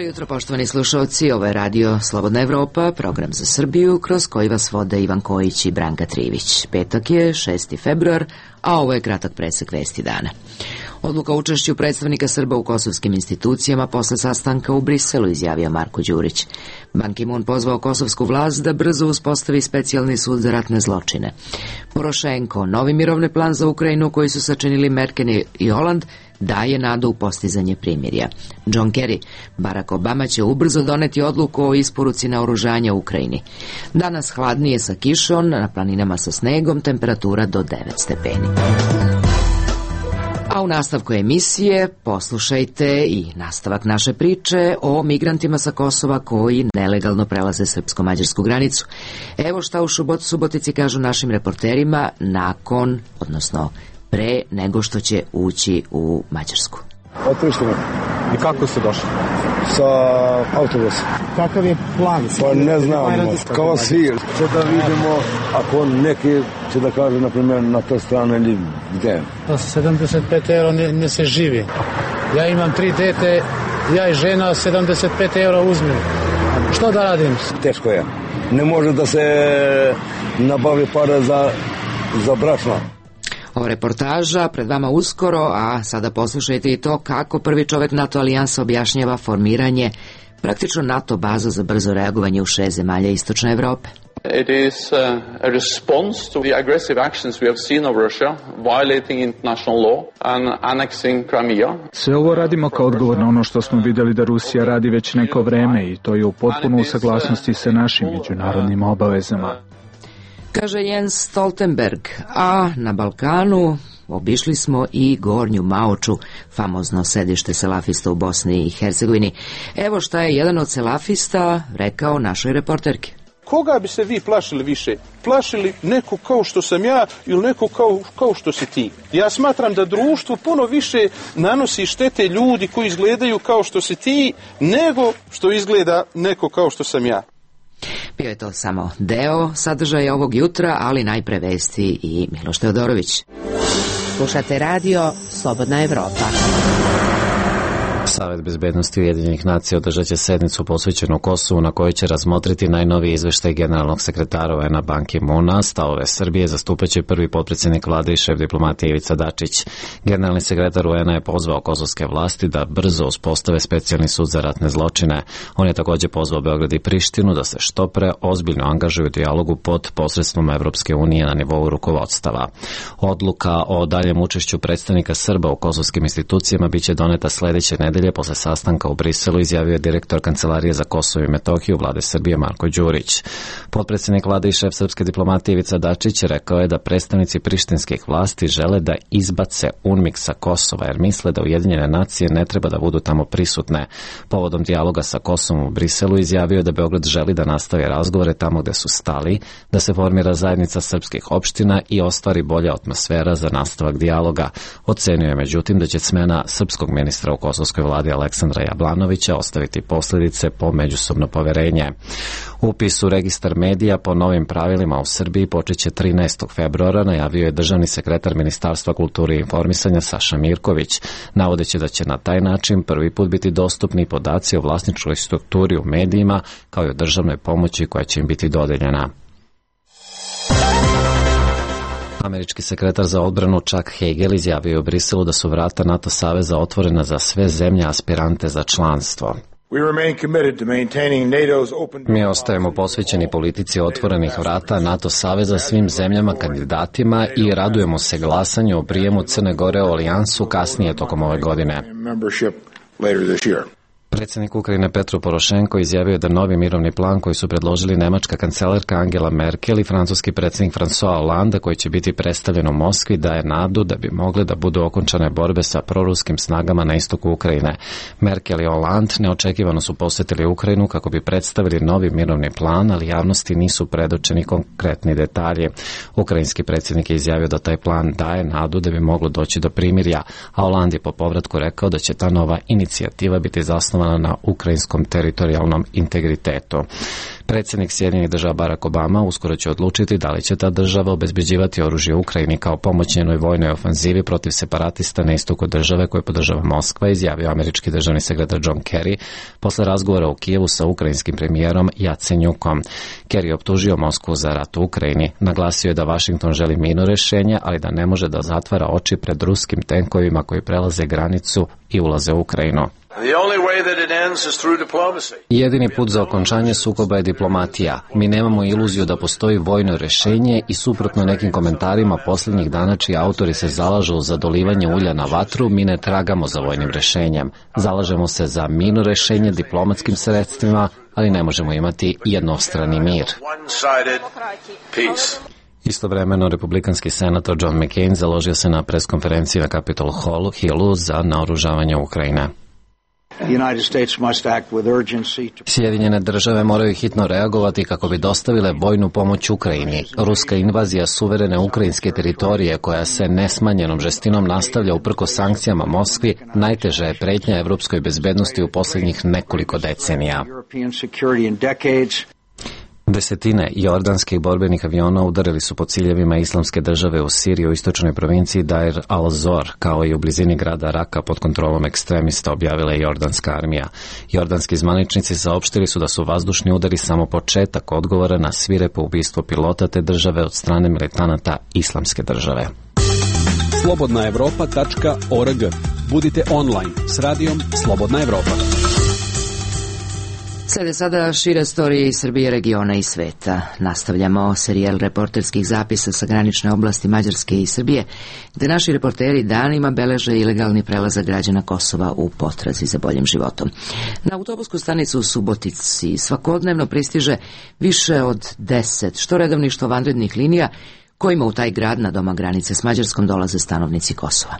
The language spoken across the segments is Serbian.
Dobro jutro, poštovani slušalci, ovo je Radio Slobodna Evropa, program za Srbiju, kroz koji vas vode Ivan Kojić i Branka Trivić. Petak je 6. februar, a ovo je kratak presek vesti dana. Odluka o učešću predstavnika Srba u kosovskim institucijama posle sastanka u Briselu, izjavio Marko Đurić. Ban Ki-moon pozvao kosovsku vlast da brzo uspostavi specijalni sud za ratne zločine. Porošenko, novi mirovni plan za Ukrajinu koji su sačinili Merkel i Holand, daje nadu u postizanje primirja. John Kerry, Barack Obama će ubrzo doneti odluku o isporuci naoružanja Ukrajini. Danas hladnije sa kišom, na planinama sa snegom, temperatura do 9 stepeni. A u nastavku emisije poslušajte i nastavak naše priče o migrantima sa Kosova koji nelegalno prelaze srpsko-mađarsku granicu. Evo šta u Subotici kažu našim reporterima nakon, odnosno pre nego što će ući u Mađarsku. Otrišteno. I kako ste došli? Sa autobusom. Kakav je plan? Pa ne znam, kao svi. Će da vidimo ako neki će da kaže, na primjer, na toj strani ili gdje. Pa 75 euro ne se živi. Ja imam 3 dete, ja i žena 75 euro uzmem. Što da radim? Teško je. Ne može da se nabavi pare za brašno. Ova reportaža pred vama uskoro, a sada poslušajte i to kako prvi čovek NATO alijansa objašnjava formiranje praktično NATO baza za brzo reagovanje u 6 zemalja Istočne Evrope. It is a response to the aggressive actions we have seen of Russia violating international law and annexing Crimea. Sve ovo radimo kao odgovor na ono što smo videli da Rusija radi već neko vreme i to je u potpuno u saglasnosti sa našim međunarodnim obavezama. Kaže Jens Stoltenberg, a na Balkanu obišli smo i Gornju Maoču, famozno sedište selafista u Bosni i Hercegovini. Evo šta je jedan od selafista rekao našoj reporterki. Koga bi se vi plašili više? Plašili neko kao što sam ja ili neko kao što si ti? Ja smatram da društvu puno više nanosi štete ljudi koji izgledaju kao što si ti, nego što izgleda neko kao što sam ja. Bio je to samo deo sadržaja ovog jutra, ali najpre vesti i Miloš Teodorović. Slušate Radio Slobodna Evropa. Savet bezbednosti Ujedinjenih nacija održat će sednicu posvećenu Kosovu na kojoj će razmotriti najnoviji izveštaj generalnog sekretara UN-a Ban Ki-moona. Stavove Srbije zastupaće prvi potpredsjednik vlade i šef diplomatije Ivica Dačić. Generalni sekretar UN-a je pozvao kosovske vlasti da brzo uspostave specijalni sud za ratne zločine. On je također pozvao Beograd i Prištinu da se što pre ozbiljno angažuju u dijalogu pod posredstvom Evropske unije na nivou rukovodstava. Odluka o daljem učešću predstavnika Srba u kosovskim institucijama biće doneta sledeće nedelje posle sastanka u Briselu, izjavio je direktor Kancelarije za Kosovo i Metohiju vlade Srbije Marko Đurić. Potpredsjednik vlade i šef srpske diplomatije Ivica Dačić rekao je da predstavnici prištinskih vlasti žele da izbace UNMIK sa Kosova jer misle da Ujedinjene nacije ne treba da budu tamo prisutne. Povodom dijaloga sa Kosovom u Briselu izjavio je da Beograd želi da nastavi razgovore tamo gde su stali, da se formira zajednica srpskih opština i ostvari bolja atmosfera za nastavak dijaloga. Ocenio je međutim da će smena srpskog ministra u kosovskoj vladi Aleksandra Jablanovića ostaviti posljedice po međusobno poverenje. Upis u registar medija po novim pravilima u Srbiji počeće 13. februara, najavio je državni sekretar Ministarstva kulture i informisanja Saša Mirković, navodeći da će na taj način prvi put biti dostupni podaci o vlasničkoj strukturi u medijima kao i o državnoj pomoći koja će im biti dodeljena. Američki sekretar za odbranu Chuck Hagel izjavio u Briselu da su vrata NATO saveza otvorena za sve zemlje aspirante za članstvo. Mi ostajemo posvećeni politici otvorenih vrata NATO saveza svim zemljama kandidatima i radujemo se glasanju o prijemu Crne Gore u alijansu kasnije tokom ove godine. Predsjednik Ukrajine Petro Porošenko izjavio da novi mirovni plan koji su predložili nemačka kancelarka Angela Merkel i francuski predsjednik François Hollande, koji će biti predstavljen u Moskvi, daje nadu da bi mogle da budu okončane borbe sa proruskim snagama na istoku Ukrajine. Merkel i Hollande neočekivano su posjetili Ukrajinu kako bi predstavili novi mirovni plan, ali javnosti nisu predočeni konkretni detalji. Ukrajinski predsjednik je izjavio da taj plan daje nadu da bi moglo doći do primirja, a Hollande je po povratku rekao da će ta nova inicijativa biti zasnovana zasnovana na ukrajinskom teritorijalnom integritetu. Predsjednik Sjedinjenih država Barack Obama uskoro će odlučiti da li će ta država obezbeđivati oružje Ukrajini kao pomoć njenoj vojnoj ofanzivi protiv separatista na istoku države koje podržava Moskva, izjavio američki državni sekretar John Kerry posle razgovora u Kijevu sa ukrajinskim premijerom Jacenjukom. Kerry je optužio Moskvu za rat u Ukrajini. Naglasio je da Vašington želi mirno rješenje, ali da ne može da zatvara oči pred ruskim tenkovima koji prelaze granicu i ulaze u Ukrajinu. Jedini put za okončanje sukoba je diplomatija. Mi nemamo iluziju da postoji vojno rješenje i suprotno nekim komentarima posljednjih dana čiji autori se zalažu za dolivanje ulja na vatru, mi ne tragamo za vojnim rješenjem. Zalažemo se za mirno rješenje diplomatskim sredstvima, ali ne možemo imati jednostrani mir. Istovremeno, republikanski senator John McCain založio se na preskonferenciji na Capitol Hillu za naoružavanje Ukrajine. Sjedinjene države moraju hitno reagovati kako bi dostavile vojnu pomoć Ukrajini. Ruska invazija suverene ukrajinske teritorije koja se nesmanjenom žestinom nastavlja uprkos sankcijama Moskvi najteža je pretnja evropskoj bezbednosti u posljednjih nekoliko decenija. Desetine jordanskih borbenih aviona udarili su po ciljevima islamske države u Siriji u istočnoj provinciji Deir al-Zor, kao i u blizini grada Raka pod kontrolom ekstremista, objavila je jordanska armija. Jordanski zvaničnici saopštili su da su vazdušni udari samo početak odgovora na svirepo ubistvo pilota te države od strane militanata islamske države. slobodnaevropa.org. Budite online s radijom Slobodna Evropa. Slede sada šire storije iz Srbije, regiona i sveta. Nastavljamo serijal reporterskih zapisa sa granične oblasti Mađarske i Srbije, gde naši reporteri danima beleže ilegalni prelazak građana Kosova u potrazi za boljim životom. Na autobusku stanicu u Subotici svakodnevno pristiže više od 10, što redovnih što vanrednih linija, kojima u taj grad na doma granice s Mađarskom dolaze stanovnici Kosova.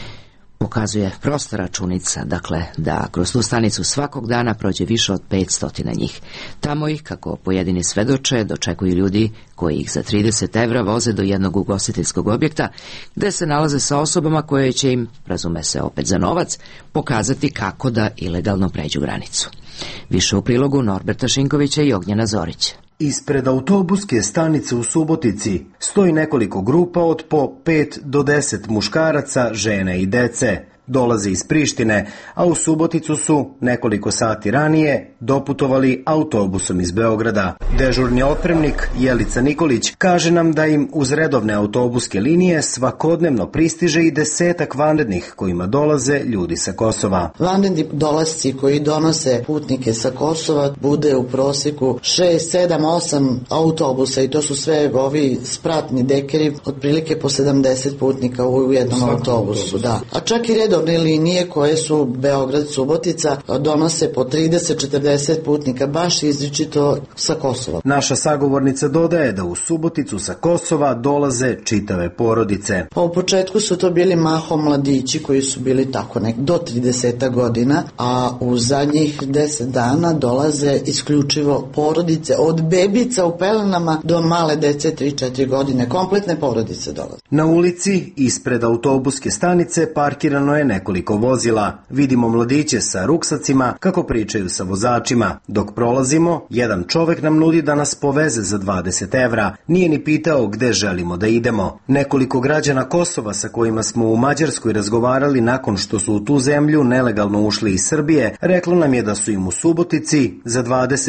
Pokazuje prosta računica, dakle, da kroz tu stanicu svakog dana prođe više od 500 njih. Tamo ih, kako pojedini svedoče, dočekuju ljudi koji ih za 30 evra voze do jednog ugostiteljskog objekta, gde se nalaze sa osobama koje će im, razume se opet za novac, pokazati kako da ilegalno pređu granicu. Više u prilogu Norberta Šinkovića i Ognjena Zorića. Ispred autobuske stanice u Subotici stoji nekoliko grupa od po 5 do 10 muškaraca, žene i dece. Dolaze iz Prištine, a u Suboticu su nekoliko sati ranije doputovali autobusom iz Beograda. Dežurni otpremnik Jelica Nikolić kaže nam da im uz redovne autobuske linije svakodnevno pristiže i 10 vanrednih kojima dolaze ljudi sa Kosova. Vanredni dolasci koji donose putnike sa Kosova bude u prosjeku 6, 7, 8 autobusa i to su sve ovi spratni dekeri, otprilike po 70 putnika u jednom autobusu. Da. A čak i redovne linije koje su Beograd-Subotica donose po 30-40 putnika, baš izričito sa Kosova. Naša sagovornica dodaje da u Suboticu sa Kosova dolaze čitave porodice. Pa u početku su to bili mahom mladići koji su bili tako do 30 godina, a u zadnjih 10 dana dolaze isključivo porodice, od bebica u pelenama do male dece 3-4 godine, kompletne porodice dolaze. Na ulici ispred autobuske stanice parkirano je nekoliko vozila. Vidimo mladiće sa ruksacima kako pričaju sa vozačima. Dok prolazimo, jedan čovek nam nudi da nas poveze za 20 evra. Nije ni pitao gde želimo da idemo. Nekoliko građana Kosova sa kojima smo u Mađarskoj razgovarali nakon što su u tu zemlju nelegalno ušli iz Srbije, reklo nam je da su im u Subotici za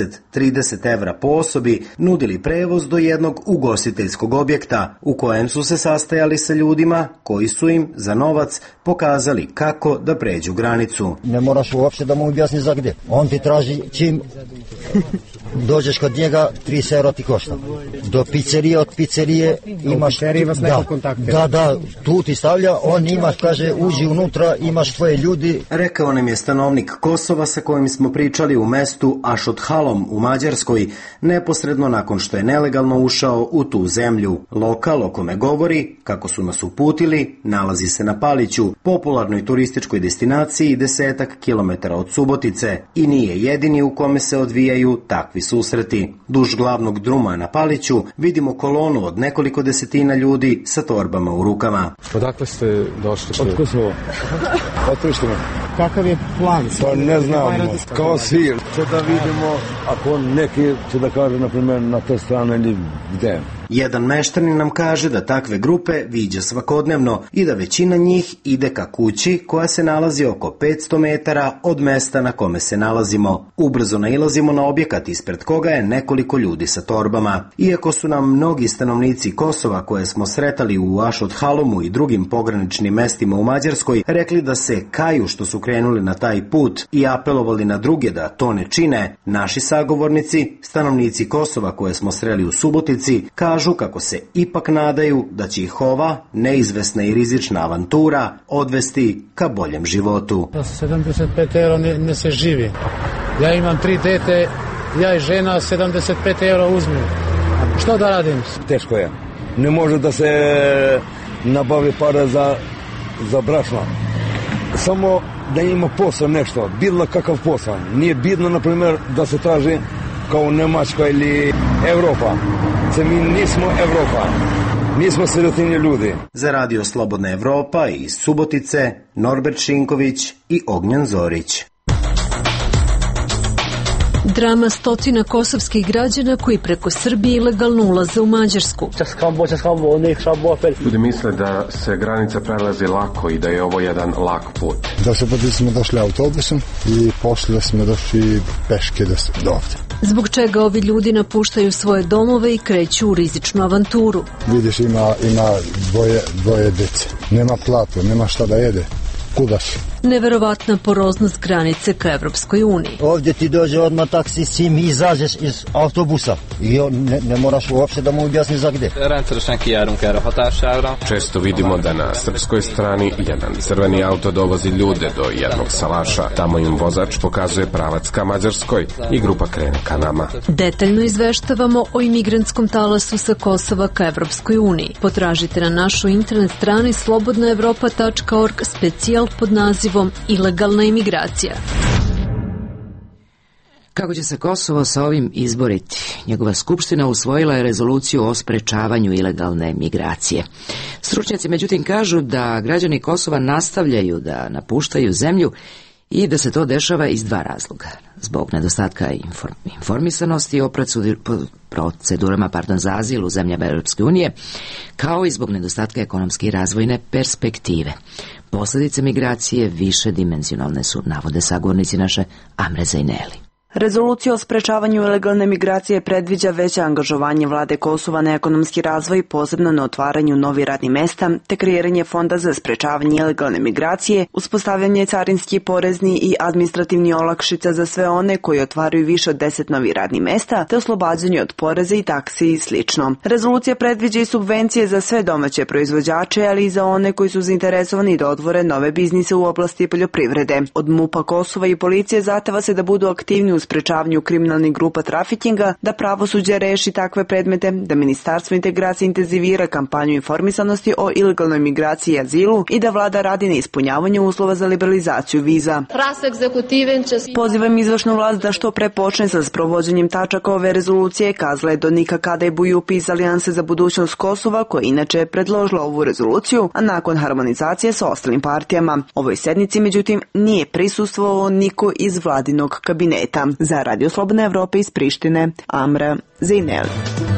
20-30 evra po osobi nudili prevoz do jednog ugostiteljskog objekta u kojem su se sastajali sa ljudima koji su im za novac pokazali kako da pređu granicu. Ne moraš uopšte da mu objasni za gde. On ti traži čim dođeš kod njega, 30 euro ti košta. Do pizzerije, od pizzerije imaš... Da, tu ti stavlja, on imaš, kaže, uđi unutra, imaš tvoje ljudi. Rekao nam je stanovnik Kosova sa kojim smo pričali u mestu Ašothalom u Mađarskoj, neposredno nakon što je nelegalno ušao u tu zemlju. Lokal o kome govori, kako su nas uputili, nalazi se na Paliću, popularnoj turističkoj destinaciji 10 kilometara od Subotice, i nije jedini u kome se odvijaju takvi susreti. Duž glavnog druma na Paliću vidimo kolonu od nekoliko desetina ljudi sa torbama u rukama. Odakle ste došli? Od Kosova. Od Prištine. kakav je plan? Pa ne znamo, kao svi. Će da vidimo ako neki će da kaže, na primjer, na te strane ili gde. Jedan meštanin nam kaže da takve grupe viđa svakodnevno i da većina njih ide ka kući koja se nalazi oko 500 metara od mesta na kome se nalazimo. Ubrzo nailazimo na objekat ispred koga je nekoliko ljudi sa torbama. Iako su nam mnogi stanovnici Kosova koje smo sretali u Ašot-Halomu i drugim pograničnim mestima u Mađarskoj rekli da se kaju što su krenuli na taj put i apelovali na druge da to ne čine, naši sagovornici, stanovnici Kosova koje smo sreli u Subotici, kažu kako se ipak nadaju da će ih ova neizvesna i rizična avantura odvesti ka boljem životu. 75 euro ne se živi. Ja imam 3 dete, ja i žena, 75 euro uzmem. Što da radim? Teško je. Ne može da se nabavi para za brašno. Samo da ima posao nešto, bilo kakav posao. Nije bitno, na primjer, da se traži kao Nemačka ili Evropa. Mi nismo Evropa, nismo sirotinji ljudi. Za Radio Slobodna Evropa iz Subotice, Norbert Šinković i Ognjan Zorić. Drama stotina kosovskih građana koji preko Srbije ilegalno ulaze u Mađarsku. Ljudi misle da se granica prelazi lako i da je ovo jedan lak put. Da se smo došli autobusom i poslije smo došli peške do ovdje. Zbog čega ovi ljudi napuštaju svoje domove i kreću u rizičnu avanturu. Vidiš, ima dvoje djece. Nema platu, nema šta da jede. Kuda si? Neverovatna poroznost granice ka Evropskoj uniji. Ovdje ti dođe odmah taksi, sim i izađeš iz autobusa i ne moraš uopšte da mu objasni za gde. Često vidimo da na srpskoj strani jedan crveni auto dovozi ljude do jednog salaša. Tamo im vozač pokazuje pravac ka Mađarskoj i grupa krene ka nama. Detaljno izveštavamo o imigrantskom talasu sa Kosova ka Evropskoj uniji. Potražite na našoj internet strani slobodnaevropa.org specijal pod nazivom Ilegalna imigracija. Kako će se Kosovo sa ovim izboriti? Njegova skupština usvojila je rezoluciju o sprečavanju ilegalne migracije. Stručnjaci međutim kažu da građani Kosova nastavljaju da napuštaju zemlju i da se to dešava iz dva razloga. Zbog nedostatka informisanosti o procedurama za azil u zemljama Europske unije, kao i zbog nedostatka ekonomske i razvojne perspektive. Posljedice migracije višedimenzionalne su, navode sagovornici naše Amre Zajneli. Rezolucija o sprečavanju ilegalne migracije predviđa veće angažovanje vlade Kosova na ekonomski razvoj, posebno na otvaranju novih radnih mesta, te kreiranje fonda za sprečavanje ilegalne migracije, uspostavljanje carinski, porezni i administrativni olakšica za sve one koji otvaraju više od 10 novih radnih mesta, te oslobađanje od poreza i taksi i sl. Rezolucija predviđa i subvencije za sve domaće proizvođače, ali i za one koji su zainteresovani da otvore nove biznise u oblasti poljoprivrede. Od MUP-a Kosova i policije zahteva se da budu aktivni u sprečavanju kriminalnih grupa trafikinga, da pravosuđe reši takve predmete, da Ministarstvo integracije intenzivira kampanju informisanosti o ilegalnoj migraciji i azilu i da vlada radi na ispunjavanju uslova za liberalizaciju viza. Pozivam izvršnu vlast da što pre počne sa sprovođenjem tačaka ove rezolucije, kazala je Donika Kadej Bujupi iz Alijanse za budućnost Kosova, koja inače predložila ovu rezoluciju, a nakon harmonizacije sa ostalim partijama. Ovoj sednici, međutim, nije prisustvovao niko iz vladinog kabineta. Za Radio Slobodna Evropa iz Prištine, Amra Zajneli.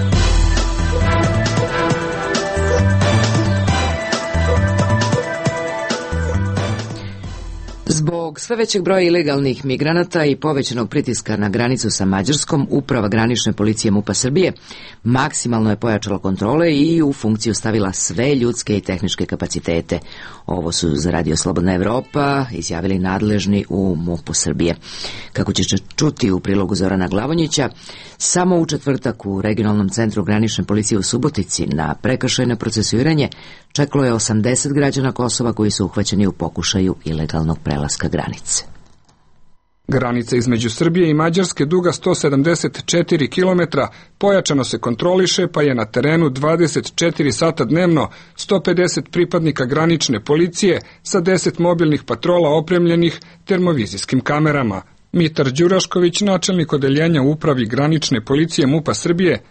Zbog sve većeg broja ilegalnih migranata i povećanog pritiska na granicu sa Mađarskom, Uprava granične policije MUP-a Srbije maksimalno je pojačala kontrole i u funkciju stavila sve ljudske i tehničke kapacitete. Ovo su za Radio Slobodna Evropa izjavili nadležni u MUP-u Srbije. Kako ćete čuti u prilogu Zorana Glavonjića, samo u četvrtak u regionalnom centru granične policije u Subotici na prekršajno procesuiranje čekalo je 80 građana Kosova koji su uhvaćeni u pokušaju ilegalnog prelaska granice. Granica između Srbije i Mađarske duga 174 km, pojačano se kontroliše, pa je na terenu 24 sata dnevno 150 pripadnika granične policije sa 10 mobilnih patrola opremljenih termovizijskim kamerama. Mitar Đurašković, načelnik odeljenja u Upravi granične policije MUP-a Srbije,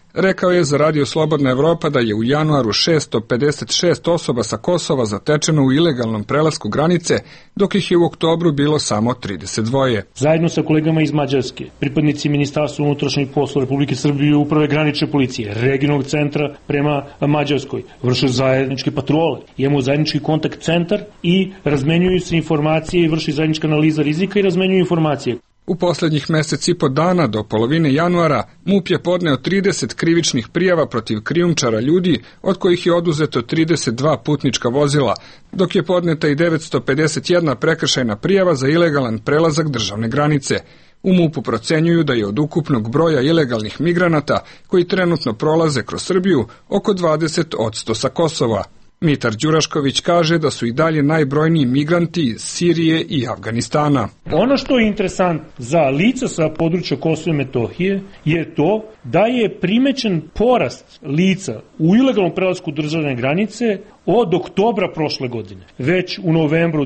rekao je za Radio Slobodna Evropa da je u januaru 656 osoba sa Kosova zatečeno u ilegalnom prelasku granice, dok ih je u oktobru bilo samo 32. Zajedno sa kolegama iz Mađarske, pripadnici Ministarstva unutrašnjih poslova Republike Srbije i Uprave granične policije, regionalnog centra prema Mađarskoj, vrše zajedničke patrole. Imamo zajednički kontakt centar i razmenjuju se informacije i vrši zajednička analiza rizika i razmenjuju informacije. U poslednjih mesec i po dana do polovine januara MUP je podneo 30 krivičnih prijava protiv krijumčara ljudi, od kojih je oduzeto 32 putnička vozila, dok je podneta i 951 prekršajna prijava za ilegalan prelazak državne granice. U MUP-u procenjuju da je od ukupnog broja ilegalnih migranata koji trenutno prolaze kroz Srbiju oko 20% sa Kosova. Mitar Đurašković kaže da su i dalje najbrojniji migranti iz Sirije i Afganistana. Ono što je interesantno za lica sa područja Kosova i Metohije je to da je primećen porast lica u ilegalnom prelasku državne granice od oktobra prošle godine. Već u novembru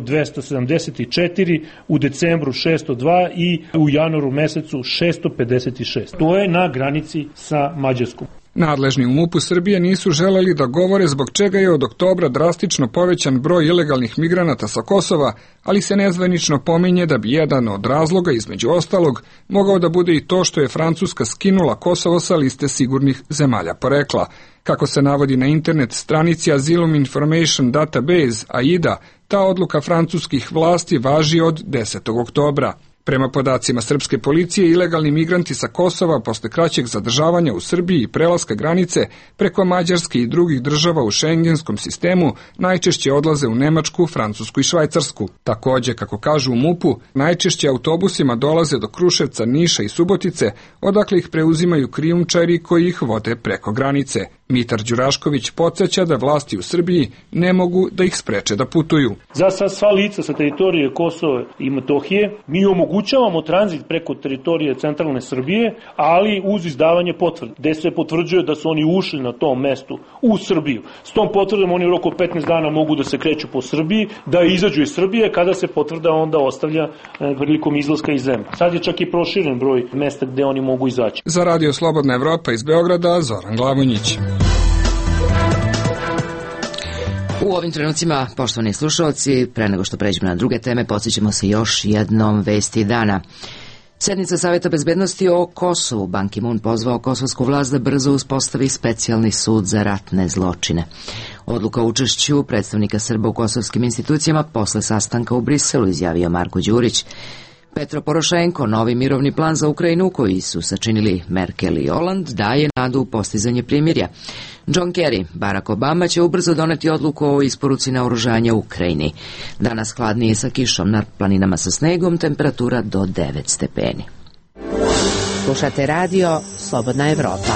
274, u decembru 602 i u januaru mesecu 656. To je na granici sa Mađarskom. Nadležni u MUP-u Srbije nisu želeli da govore zbog čega je od oktobra drastično povećan broj ilegalnih migranata sa Kosova, ali se nezvanično pominje da bi jedan od razloga, između ostalog, mogao da bude i to što je Francuska skinula Kosovo sa liste sigurnih zemalja porekla. Kako se navodi na internet stranici Asylum Information Database, AIDA, ta odluka francuskih vlasti važi od 10. oktobra. Prema podacima srpske policije, ilegalni migranti sa Kosova posle kraćeg zadržavanja u Srbiji i prelaska granice preko Mađarske i drugih država u šengenskom sistemu najčešće odlaze u Nemačku, Francusku i Švajcarsku. Takođe, kako kažu u MUP-u, najčešće autobusima dolaze do Kruševca, Niša i Subotice, odakle ih preuzimaju krijumčari koji ih vode preko granice. Mitar Đurašković podsjeća da vlasti u Srbiji ne mogu da ih spreče da putuju. Za sva lica sa teritorije Kosova i Metohije mi omogućavamo tranzit preko teritorije centralne Srbije, ali uz izdavanje potvrde, gde se potvrđuje da su oni ušli na tom mestu u Srbiju. S tom potvrdom oni u roku 15 dana mogu da se kreću po Srbiji, da izađu iz Srbije, kada se potvrda onda ostavlja prilikom izlaska iz zemlje. Sad je čak i proširen broj mesta gde oni mogu izaći. Za Radio Slobodna Evropa iz Beograda, Zoran Glavonjić. U ovim trenucima, poštovani slušalci, pre nego što pređemo na druge teme, podsjećamo se još jednom vesti dana. Sednica Saveta bezbednosti o Kosovu. Ban Ki-moon pozvao kosovsku vlast da brzo uspostavi specijalni sud za ratne zločine. Odluka o učešću predstavnika Srba u kosovskim institucijama posle sastanka u Briselu, izjavio Marko Đurić. Petro Porošenko, novi mirovni plan za Ukrajinu koji su sačinili Merkel i Holand, daje nadu u postizanje primirja. John Kerry, Barack Obama će ubrzo doneti odluku o isporuci naoružanja Ukrajini. Danas hladnije sa kišom, na planinama sa snegom, temperatura do 9 stepeni. Slušate radio Slobodna Evropa.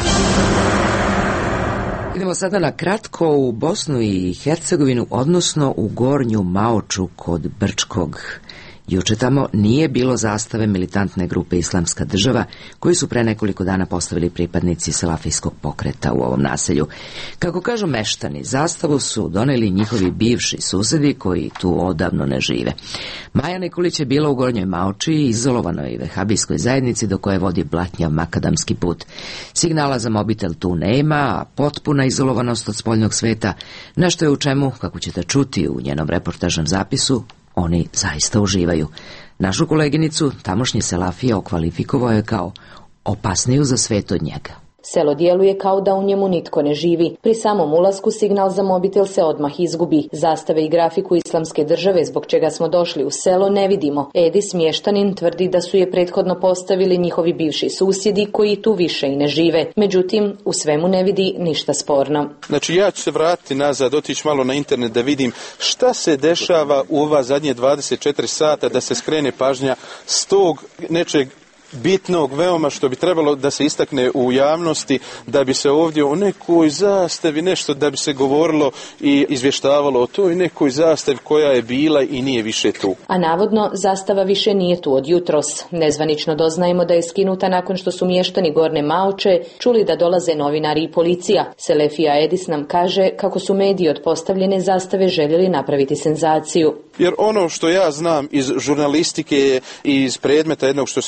Idemo sada na kratko u Bosnu i Hercegovinu, odnosno u Gornju Maoču kod Brčkog. Juče tamo nije bilo zastave militantne grupe Islamska država, koji su pre nekoliko dana postavili pripadnici Salafijskog pokreta u ovom naselju. Kako kažu meštani, zastavu su doneli njihovi bivši susedi koji tu odavno ne žive. Maja Nikolić je bila u Gornjoj Maoči, izolovanoj vehabijskoj zajednici do koje vodi blatnjav makadamski put. Signala za mobitel tu nema, a potpuna izolovanost od spoljnog sveta, nešto je u čemu, kako ćete čuti u njenom reportažnom zapisu, oni zaista uživaju. Našu koleginicu tamošnji Selafija okvalifikovao je kao opasniju za svet od njega. Selo djeluje kao da u njemu nitko ne živi. Pri samom ulasku signal za mobitel se odmah izgubi. Zastave i grafiku Islamske države zbog čega smo došli u selo ne vidimo. Edis mještanin tvrdi da su je prethodno postavili njihovi bivši susjedi koji tu više i ne žive. Međutim, u svemu ne vidi ništa sporno. Znači ja ću se vratiti nazad, otići malo na internet da vidim šta se dešava u ova zadnje 24 sata, da se skrene pažnja s tog nečeg bitnog veoma što bi trebalo da se istakne u javnosti, da bi se ovdje o nekoj zastavi nešto, da bi se govorilo i izvještavalo o toj nekoj zastavi koja je bila i nije više tu. A navodno zastava više nije tu od jutros. Nezvanično doznajemo da je skinuta nakon što su mještani Gornje Maoče čuli da dolaze novinari i policija. Selefija Edis nam kaže kako su mediji od postavljene zastave željeli napraviti senzaciju. Jer ono što ja znam iz žurnalistike i iz predmeta jednog što se uči je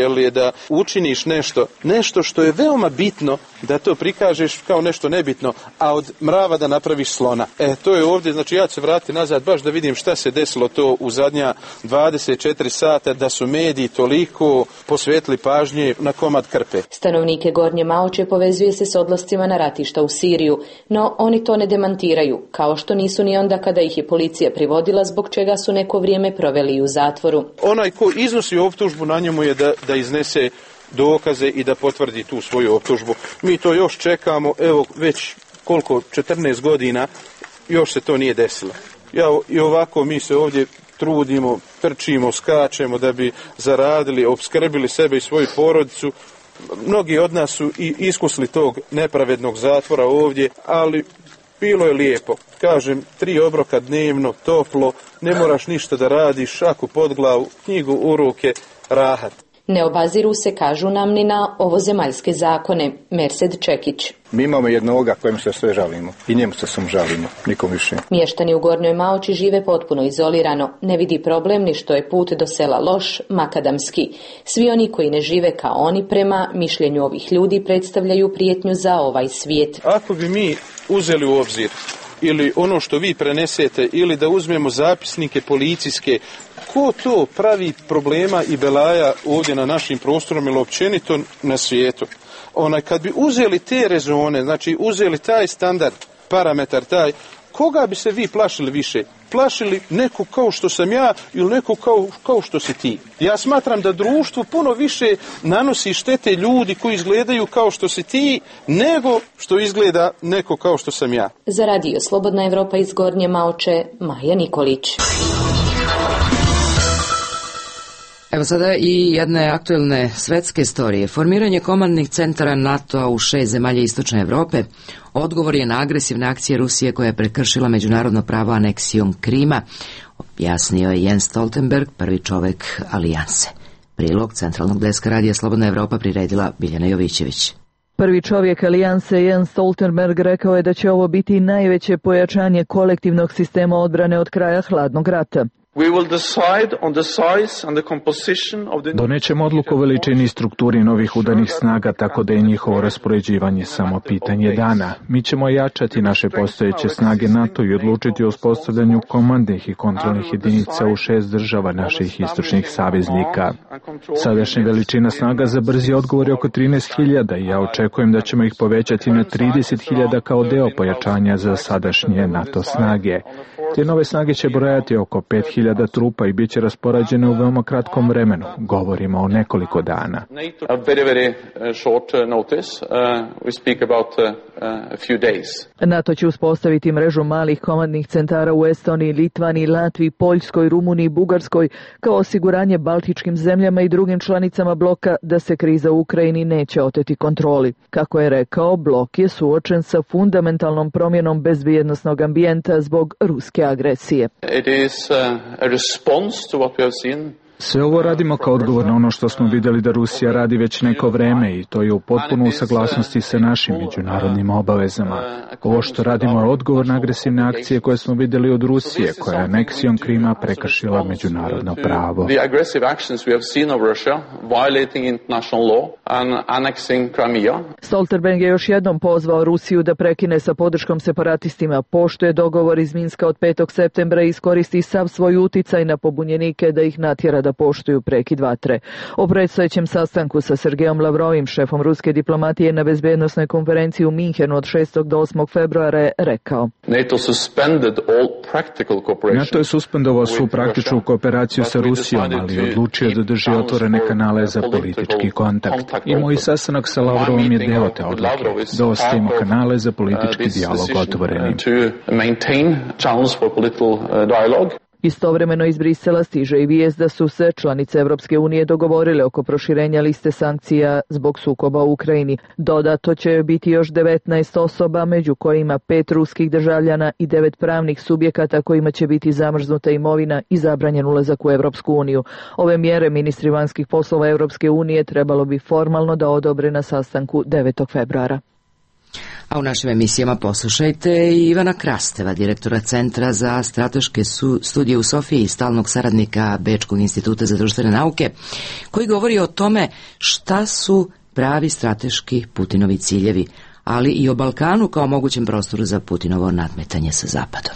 jel, je da učiniš nešto što je veoma bitno, da to prikažeš kao nešto nebitno, a od mrava da napraviš slona. To je ovdje, znači ja ću se vratiti nazad baš da vidim šta se desilo to u zadnja 24 sata, da su mediji toliko posvetili pažnje na komad krpe. Stanovnike Gornje Maoče povezuje se s odlascima na ratišta u Siriju, no oni to ne demantiraju, kao što nisu ni onda kada ih je policija privodila, zbog čega su neko vrijeme proveli u zatvoru. Onaj ko iznosi optužbu, na njemu je da iznese dokaze i da potvrdi tu svoju optužbu. Mi to još čekamo, evo već koliko, 14 godina, još se to nije desilo. I ovako mi se ovdje trudimo, trčimo, skačemo da bi zaradili, opskrbili sebe i svoju porodicu. Mnogi od nas su i iskusili tog nepravednog zatvora ovdje, ali bilo je lijepo. Kažem, 3 obroka dnevno, toplo, ne moraš ništa da radiš, šaku pod glavu, knjigu u ruke, rahat. Ne obaziru se, kažu nam, ni na ovozemaljske zakone. Mersed Čekić. Mi imamo jednoga kojem se sve žalimo i njemu se sam žalimo, nikom više. Mještani u Gornjoj Maoči žive potpuno izolirano. Ne vidi problem ni što je put do sela loš, makadamski. Svi oni koji ne žive kao oni, prema mišljenju ovih ljudi, predstavljaju prijetnju za ovaj svijet. Ako bi mi uzeli u obzir ili ono što vi prenesete, ili da uzmemo zapisnike policijske, ko to pravi problema i belaja ovdje na našim prostorima ili općenito na svijetu? Kad bi uzeli te rezone, znači uzeli taj standard, parametar taj, koga bi se vi plašili više? Plašili neko kao što sam ja ili neko kao što si ti? Ja smatram da društvu puno više nanosi štete ljudi koji izgledaju kao što si ti, nego što izgleda neko kao što sam ja. Za radio Slobodna Evropa iz Gornje Maoče, Maja Nikolić. Evo sada i jedne aktuelne svetske storije. Formiranje komandnih centara NATO-a u 6 zemalja istočne Evrope odgovor je na agresivne akcije Rusije koja je prekršila međunarodno pravo aneksijom Krima, objasnio je Jens Stoltenberg, prvi čovek alijanse. Prilog centralnog deska radija Slobodna Evropa priredila Biljana Jovićević. Prvi čovjek alijanse Jens Stoltenberg rekao je da će ovo biti najveće pojačanje kolektivnog sistema odbrane od kraja hladnog rata. Donećemo odluku o veličini i strukturi novih udarnih snaga, tako da je njihovo raspoređivanje samo pitanje dana. Mi ćemo jačati naše postojeće snage NATO i odlučiti o uspostavljanju komandnih i kontrolnih jedinica u 6 država naših istočnih saveznika. Sadašnja veličina snaga za brzi odgovor je oko 13.000 i ja očekujem da ćemo ih povećati na 30.000 kao deo pojačanja za sadašnje NATO snage. Te nove snage će brojati oko 5.000 trupa i bit će raspoređene u veoma kratkom vremenu. Govorimo o nekoliko dana. NATO će uspostaviti mrežu malih komandnih centara u Estoniji, Litvaniji, Latviji, Poljskoj, Rumuniji, Bugarskoj, kao osiguranje baltičkim zemljama i drugim članicama bloka da se kriza u Ukrajini neće oteti kontroli. Kako je rekao, blok je suočen sa fundamentalnom promjenom bezbjednosnog ambijenta zbog ruske agresije. Sve ovo radimo kao odgovor na ono što smo vidjeli da Rusija radi već neko vreme i to je u potpuno u saglasnosti sa našim međunarodnim obavezama. Ovo što radimo je odgovor na agresivne akcije koje smo vidjeli od Rusije, koja je aneksijom Krima prekršila međunarodno pravo. Stoltenberg je još jednom pozvao Rusiju da prekine sa podrškom separatistima, poštuje dogovor iz Minska od 5. septembra i iskoristi sav svoj uticaj na pobunjenike da ih natjera da poštuju prekid vatre. O predstojećem sastanku sa Sergejom Lavrovim, šefom ruske diplomatije, na bezbjednosnoj konferenciji u Minhenu od 6. do 8. februara je rekao: NATO je suspendovao svu praktičnu kooperaciju sa Rusijom, ali odlučio da drži otvorene kanale za politički kontakt. I moj sastanak sa Lavrovom je deo te odluke, da ostavimo kanale za politički dijalog otvorenim. Istovremeno iz Brisela stiže i vijest da su se članice Evropske unije dogovorile oko proširenja liste sankcija zbog sukoba u Ukrajini. Dodato će biti još 19 osoba, među kojima 5 ruskih državljana i 9 pravnih subjekata kojima će biti zamrznuta imovina i zabranjen ulazak u Evropsku uniju. Ove mjere ministri vanjskih poslova Evropske unije trebalo bi formalno da odobre na sastanku 9. februara. A u našim emisijama poslušajte i Ivana Krasteva, direktora Centra za strateške studije u Sofiji i stalnog saradnika Bečkog instituta za društvene nauke, koji govori o tome šta su pravi strateški Putinovi ciljevi, ali i o Balkanu kao mogućem prostoru za Putinovo nadmetanje sa Zapadom.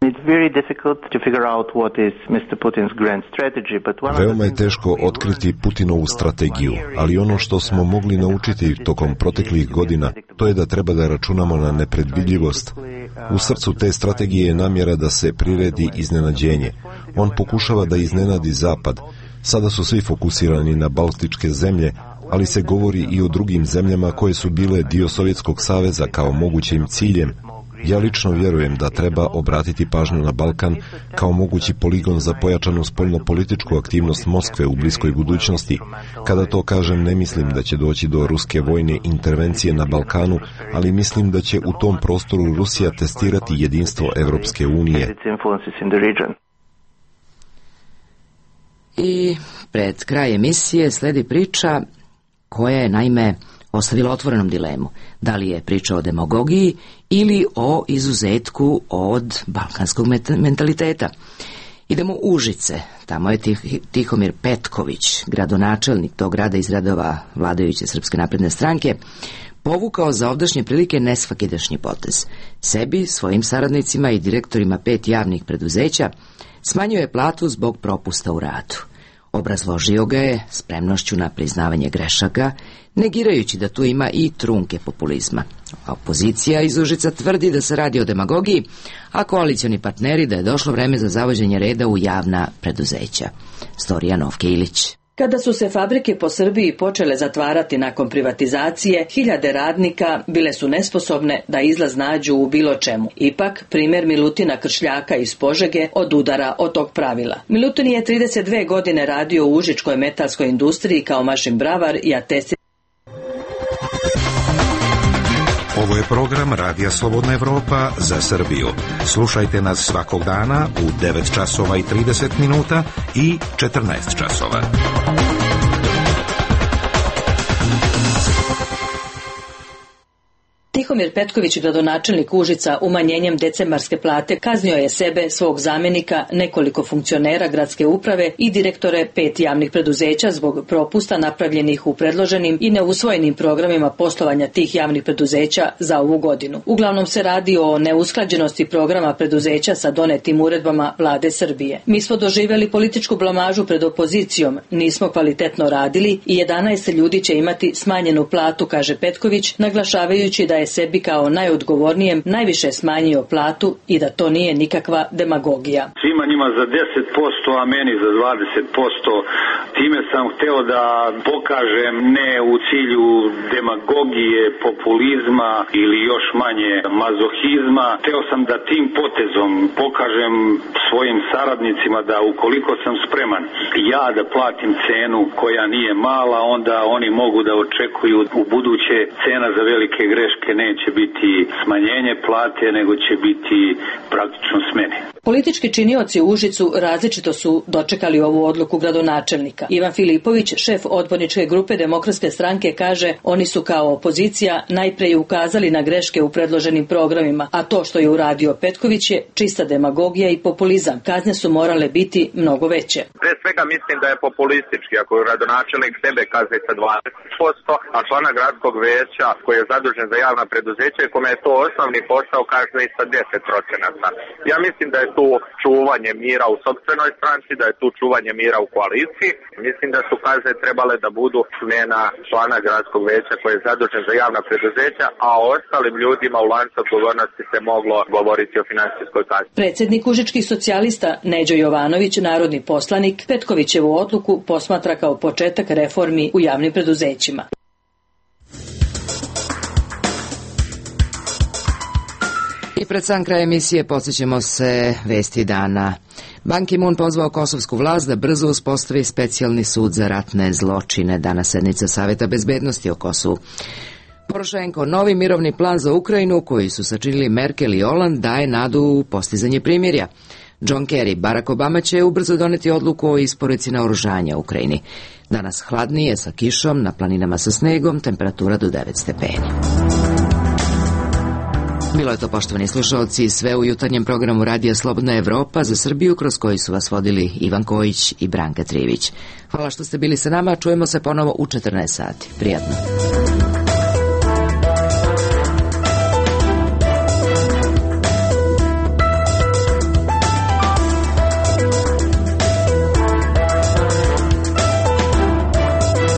Veoma je teško otkriti Putinovu strategiju, ali ono što smo mogli naučiti tokom proteklih godina, to je da treba da računamo na nepredvidljivost. U srcu te strategije je namjera da se priredi iznenađenje. On pokušava da iznenadi Zapad. Sada su svi fokusirani na baltičke zemlje, ali se govori i o drugim zemljama koje su bile dio Sovjetskog saveza kao mogućim ciljem. Ja lično vjerujem da treba obratiti pažnju na Balkan kao mogući poligon za pojačanu spoljnopolitičku aktivnost Moskve u bliskoj budućnosti. Kada to kažem, ne mislim da će doći do ruske vojne intervencije na Balkanu, ali mislim da će u tom prostoru Rusija testirati jedinstvo Evropske unije. I pred kraj emisije sledi priča koja je naime ostavila otvorenom dilemu. Da li je priča o demagogiji ili o izuzetku od balkanskog mentaliteta. Idemo u Užice. Tamo je Tihomir Petković, gradonačelnik tog grada iz redova vladajuće Srpske napredne stranke, povukao za ovdašnje prilike nesvakidašnji potez. Sebi, svojim saradnicima i direktorima 5 javnih preduzeća smanjio je platu zbog propusta u radu. Obrazložio ga je spremnošću na priznavanje grešaka, negirajući da tu ima i trunke populizma. Opozicija iz Užica tvrdi da se radi o demagogiji, a koalicioni partneri da je došlo vreme za zavođenje reda u javna preduzeća. Storija Novke Ilić. Kada su se fabrike po Srbiji počele zatvarati nakon privatizacije, hiljade radnika bile su nesposobne da izlaz nađu u bilo čemu. Ipak, primjer Milutina Kršljaka iz Požege odudara od tog pravila. Milutin je 32 godine radio u užičkoj metalskoj industriji kao mašin bravar i atestir. Ovo je program Radija Slobodna Evropa za Srbiju. Slušajte nas svakog dana u 9 časova i 30 minuta i 14 časova. Tihomir Petković, gradonačelnik Užica, umanjenjem decembarske plate kaznio je sebe, svog zamjenika, nekoliko funkcionera gradske uprave i direktore 5 javnih preduzeća zbog propusta napravljenih u predloženim i neusvojenim programima poslovanja tih javnih preduzeća za ovu godinu. Uglavnom se radi o neusklađenosti programa preduzeća sa donetim uredbama vlade Srbije. Mi smo doživjeli političku blamažu pred opozicijom, nismo kvalitetno radili i 11 ljudi će imati smanjenu platu, kaže Petković, naglašavajući da je sebi kao najodgovornijem najviše smanjio platu i da to nije nikakva demagogija. Svima njima za 10%, a meni za 20%. Time sam hteo da pokažem ne u cilju demagogije, populizma ili još manje mazohizma. Hteo sam da tim potezom pokažem svojim saradnicima da ukoliko sam spreman ja da platim cenu koja nije mala, onda oni mogu da očekuju u buduće cena za velike greške neće biti smanjenje plate, nego će biti praktično smene. Politički činioci u Užicu različito su dočekali ovu odluku gradonačelnika. Ivan Filipović, šef odborničke grupe Demokratske stranke, kaže oni su kao opozicija najprije ukazali na greške u predloženim programima, a to što je uradio Petković je čista demagogija i populizam. Kazne su morale biti mnogo veće. Pre svega mislim da je populistički ako je gradonačelnik sebe kazni sa 20%, a člana gradskog veća koji je zadužen za javna preduzeća i kome je to osnovni posao kazni sa 10%. Ja mislim da je tu čuvanje mira u sopstvenoj stranci, da je tu čuvanje mira u koaliciji. Mislim da su kazne trebale da budu smjena člana gradskog veća koji je zadužen za javna preduzeća, a o ostalim ljudima u lancu odgovornosti se moglo govoriti o finansijskoj kazni. Predsjednik užičkih socijalista Neđo Jovanović, narodni poslanik, Petkovićevu odluku posmatra kao početak reformi u javnim preduzećima. I pred sam kraj emisije podsjećamo se vesti dana. Ban Ki-moon pozvao kosovsku vlast da brzo uspostavi specijalni sud za ratne zločine. Danas sednica Saveta bezbednosti o Kosovu. Porošenko, novi mirovni plan za Ukrajinu koji su sačinili Merkel i Holand daje nadu u postizanje primirja. John Kerry, Barack Obama će ubrzo doneti odluku o isporuci naoružanja u Ukrajini. Danas hladnije sa kišom, na planinama sa snegom, temperatura do 9 stepeni. Bilo je to, poštovani slušalci, sve u jutarnjem programu Radija Slobodna Evropa za Srbiju, kroz koji su vas vodili Ivan Kojić i Branka Trivić. Hvala što ste bili sa nama, čujemo se ponovo u 14 sati. Prijatno.